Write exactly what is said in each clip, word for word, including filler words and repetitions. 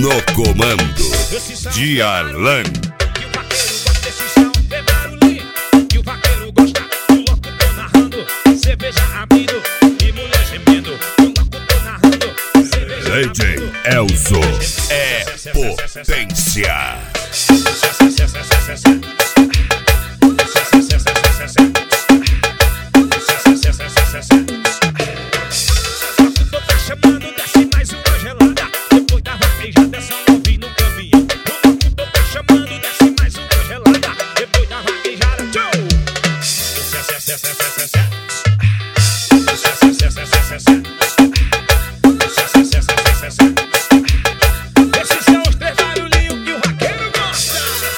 No comando de Arlan. Que o vaqueiro gosta do locutor narrando, cerveja abrindo e mulher gemendo. O locutor narrando, cerveja D J Elzo é potência. Esses são os três barulhinhos que o vaqueiro gosta.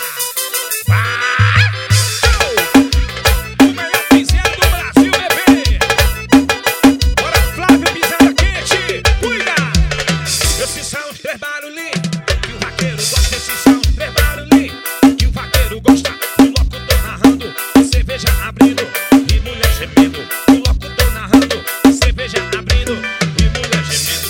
O melhor piseiro do Brasil, bebê. Bora, Flávio, pisada quente, cuida. Esses são os três barulhinhos que o vaqueiro gosta. Esses são os três barulhinhos que o vaqueiro gosta. O locutor narrando, cerveja abrindo e mulher gemendo. O locutor narrando, cerveja abrindo e mulher gemendo.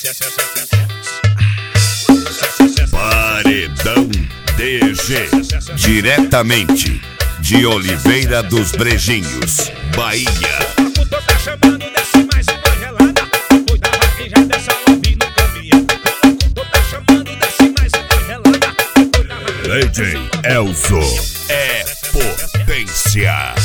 Paredão D G, diretamente de Oliveira dos Brejinhos, Bahia. O locutor tá chamando, desce mais uma gelada. Depois da vaqueja dessa love no caminhão. O locutor tá chamando, desce mais uma gelada. Depois da vaqueja D J Elzo é potência.